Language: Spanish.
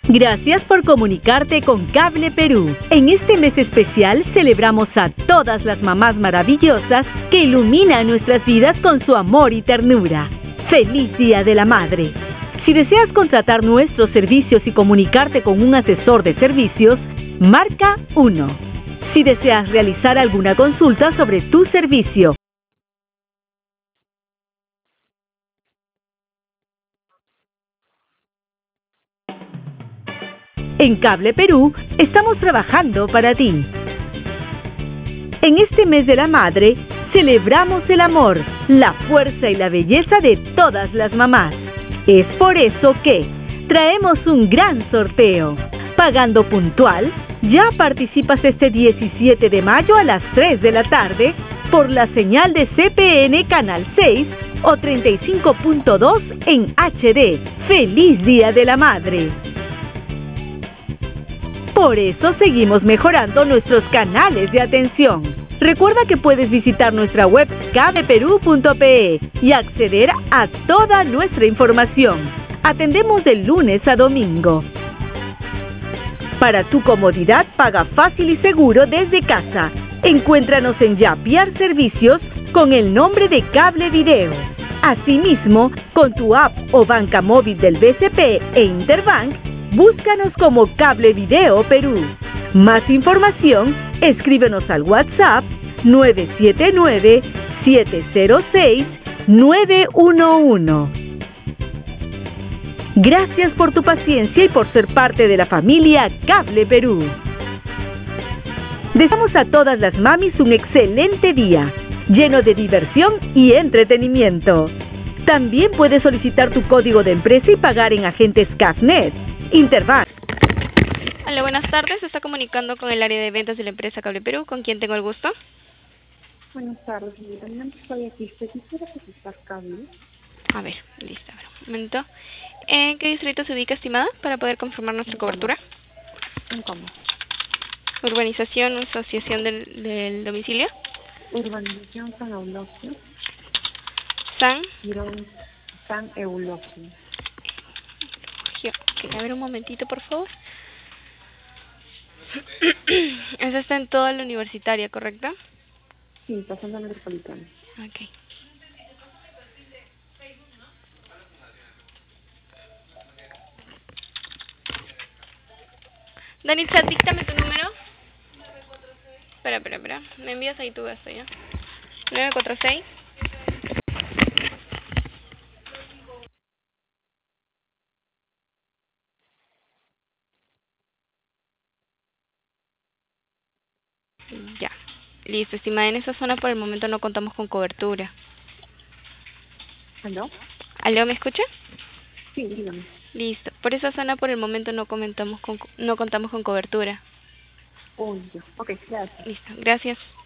Gracias por comunicarte con Cable Perú. En este mes especial celebramos a todas las mamás maravillosas que iluminan nuestras vidas con su amor y ternura. ¡Feliz Día de la Madre! Si deseas contratar nuestros servicios y comunicarte con un asesor de servicios, marca 1. Si deseas realizar alguna consulta sobre tu servicio, en Cable Perú estamos trabajando para ti. En este mes de la madre, celebramos el amor, la fuerza y la belleza de todas las mamás. Es por eso que traemos un gran sorteo. Pagando puntual, ya participas este 17 de mayo a las 3 de la tarde por la señal de CPN Canal 6 o 35.2 en HD. ¡Feliz Día de la Madre! Por eso seguimos mejorando nuestros canales de atención. Recuerda que puedes visitar nuestra web cableperú.pe y acceder a toda nuestra información. Atendemos de lunes a domingo. Para tu comodidad, paga fácil y seguro desde casa. Encuéntranos en Yapiar Servicios con el nombre de Cable Video. Asimismo, con tu app o banca móvil del BCP e Interbank, búscanos como Cable Video Perú. Más información, escríbenos al WhatsApp 979-706-911. Gracias por tu paciencia y por ser parte de la familia Cable Perú. Deseamos a todas las mamis un excelente día, lleno de diversión y entretenimiento. También puedes solicitar tu código de empresa y pagar en agentes CAFNet, Interbank. Hola, buenas tardes. Se está comunicando con el área de ventas de la empresa Cable Perú. ¿Con quién tengo el gusto? Buenas tardes, señorita. Mi nombre es Claudia Quispe. Quisiera cotizar cable. A ver, listo. A ver, un momento. ¿En qué distrito se ubica, estimada, para poder confirmar nuestra cobertura? ¿En cómo? Urbanización, asociación del domicilio. Urbanización San Eulogio. San. San Eulogio. Ok, a ver un momentito, por favor. Esa está en toda la universitaria, ¿correcto? Sí, pasando a metropolitana. Ok. Danitza, díctame tu número. Espera. Me envías ahí tu gasto, ¿ya? 946. Ya. Listo, estimada. En esa zona por el momento no contamos con cobertura. ¿Aló? ¿Aló, me escucha? Sí, dígame. Listo. Por esa zona por el momento no contamos con cobertura. Ok, gracias. Listo. Gracias.